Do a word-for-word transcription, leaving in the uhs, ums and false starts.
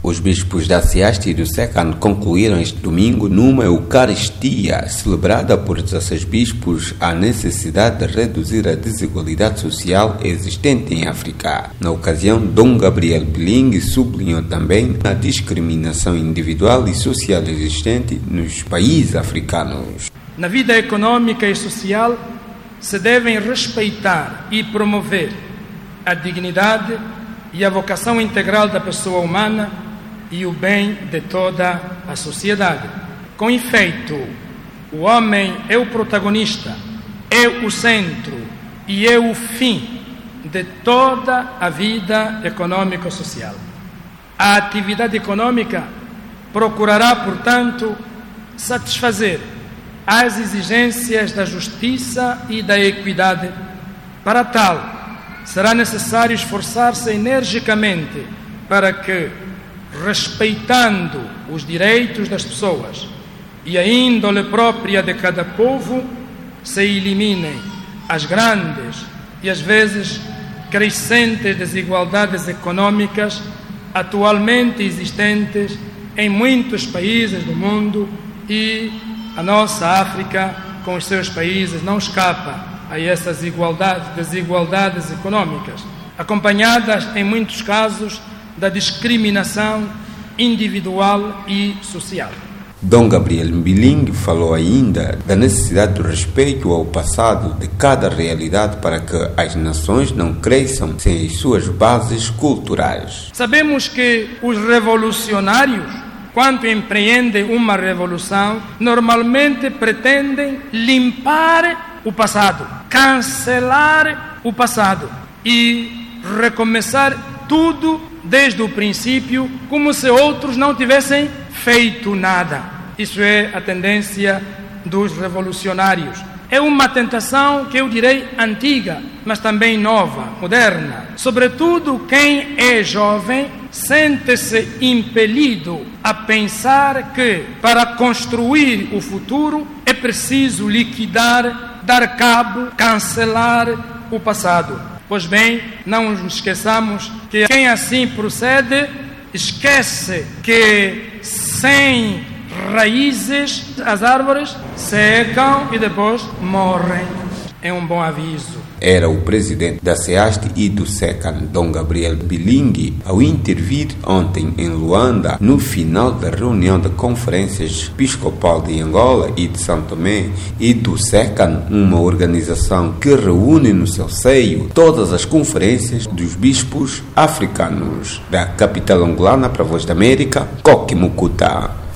Os bispos da SEASTE e do SECAN concluíram este domingo numa Eucaristia celebrada por dezesseis bispos a necessidade de reduzir a desigualdade social existente em África. Na ocasião, Dom Gabriel Biling sublinhou também a discriminação individual e social existente nos países africanos. Na vida econômica e social se devem respeitar e promover a dignidade e a vocação integral da pessoa humana e o bem de toda a sociedade. Com efeito, o homem é o protagonista, é o centro e é o fim de toda a vida econômico-social. A atividade econômica procurará, portanto, satisfazer as exigências da justiça e da equidade. Para tal, será necessário esforçar-se energicamente para que, respeitando os direitos das pessoas e a índole própria de cada povo, se eliminem as grandes e às vezes crescentes desigualdades econômicas atualmente existentes em muitos países do mundo, e a nossa África, com os seus países, não escapa a essas desigualdades, desigualdades econômicas, acompanhadas em muitos casos da discriminação individual e social. Dom Gabriel Biling falou ainda da necessidade do respeito ao passado de cada realidade para que as nações não cresçam sem as suas bases culturais. Sabemos que os revolucionários, quando empreendem uma revolução, normalmente pretendem limpar o passado, cancelar o passado e recomeçar tudo desde o princípio, como se outros não tivessem feito nada. Isso é a tendência dos revolucionários. É uma tentação que eu direi antiga, mas também nova, moderna. Sobretudo quem é jovem sente-se impelido a pensar que, para construir o futuro, é preciso liquidar, dar cabo, cancelar o passado. Pois bem, não nos esqueçamos que quem assim procede esquece que sem raízes as árvores secam e depois morrem. É um bom aviso. Era o presidente da SEASTE e do SECAN, Dom Gabriel Biling, ao intervir ontem em Luanda, no final da reunião da Conferências Episcopal de Angola e de São Tomé e do SECAN, uma organização que reúne no seu seio todas as conferências dos bispos africanos. Da capital angolana para a Voz da América, Coque Mucuta.